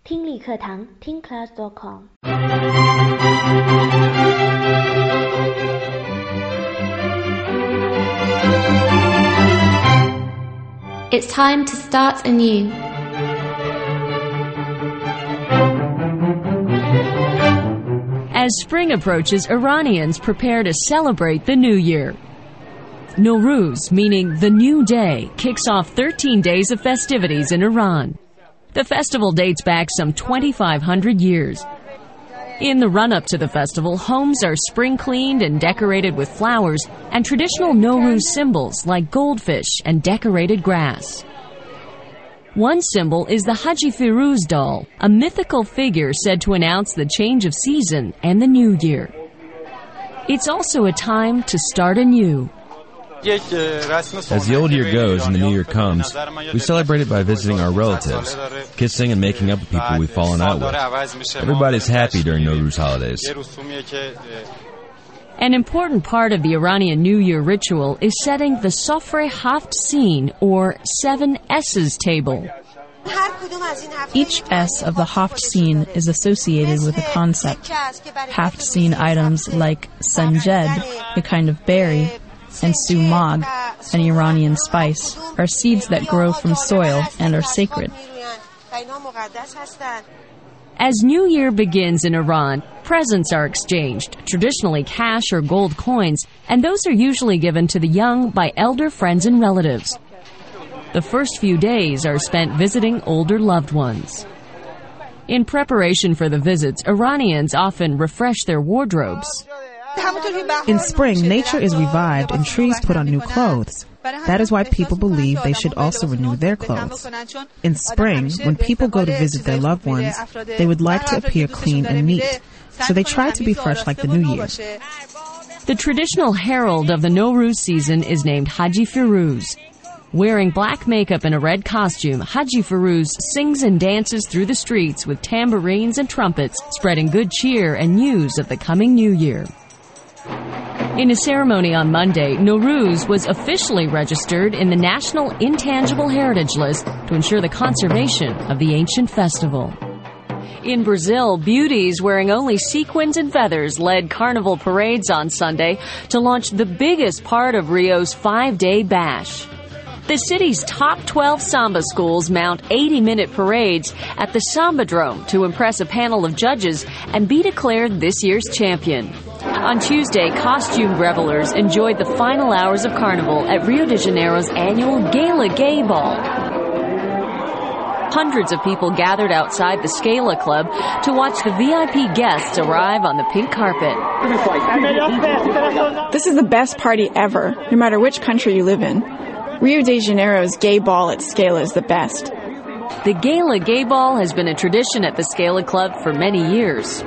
听力课堂听 class.com。 It's time to start anew. As spring approaches, Iranians prepare to celebrate the new year. Nowruz, meaning the new day, kicks off 13 days of festivities in Iran. The festival dates back some 2,500 years. In the run-up to the festival, homes are spring-cleaned and decorated with flowers and traditional Nowruz symbols like goldfish and decorated grass. One symbol is the Haji Firuz doll, a mythical figure said to announce the change of season and the new year. It's also a time to start anew. As the old year goes and the new year comes, we celebrate it by visiting our relatives, kissing and making up with people we've fallen out with. Everybody's happy during Nowruz holidays. An important part of the Iranian New Year ritual is setting the Sofre Haft Sin, or 7 S's table. Each S of the Haft Sin is associated with a concept. Haft Sin items like sanjed, a kind of berry, and sumag, an Iranian spice, are seeds that grow from soil and are sacred. As New Year begins in Iran, presents are exchanged, traditionally cash or gold coins, and those are usually given to the young by elder friends and relatives. The first few days are spent visiting older loved ones. In preparation for the visits, Iranians often refresh their wardrobes. In spring, nature is revived and trees put on new clothes. That is why people believe they should also renew their clothes. In spring, when people go to visit their loved ones, they would like to appear clean and neat, so they try to be fresh like the New Year. The traditional herald of the Nowruz season is named Haji Firuz. Wearing black makeup and a red costume, Haji Firuz sings and dances through the streets with tambourines and trumpets, spreading good cheer and news of the coming New Year. In a ceremony on Monday, Nowruz was officially registered in the National Intangible Heritage List to ensure the conservation of the ancient festival. In Brazil, beauties wearing only sequins and feathers led carnival parades on Sunday to launch the biggest part of Rio's 5-day bash. The city's top 12 samba schools mount 80-minute parades at the Sambadrome to impress a panel of judges and be declared this year's champion. On Tuesday, costumed revelers enjoyed the final hours of Carnival at Rio de Janeiro's annual Gala Gay Ball. Hundreds of people gathered outside the Scala Club to watch the VIP guests arrive on the pink carpet. This is the best party ever, no matter which country you live in. Rio de Janeiro's gay ball at Scala is the best. The Gala Gay Ball has been a tradition at the Scala Club for many years.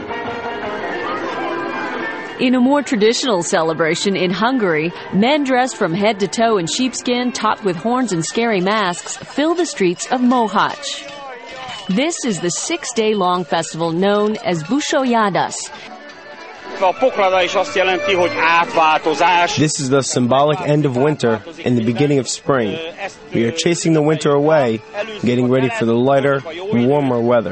In a more traditional celebration in Hungary, men dressed from head to toe in sheepskin, topped with horns and scary masks, fill the streets of Mohacs. This is the 6-day-long festival known as Busójadas. This is the symbolic end of winter and the beginning of spring. We are chasing the winter away, getting ready for the lighter, warmer weather.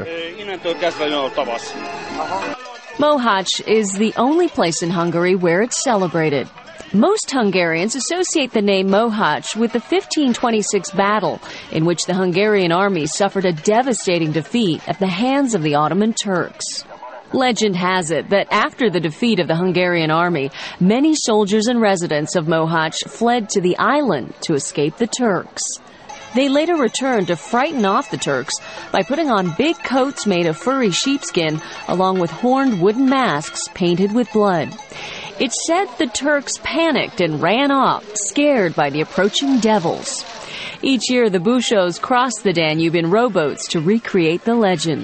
Mohacs is the only place in Hungary where it's celebrated. Most Hungarians associate the name Mohacs with the 1526 battle, in which the Hungarian army suffered a devastating defeat at the hands of the Ottoman Turks. Legend has it that after the defeat of the Hungarian army, many soldiers and residents of Mohacs fled to the island to escape the Turks. They later returned to frighten off the Turks by putting on big coats made of furry sheepskin along with horned wooden masks painted with blood. It's said the Turks panicked and ran off, scared by the approaching devils. Each year, the Bushos cross the Danube in rowboats to recreate the legend.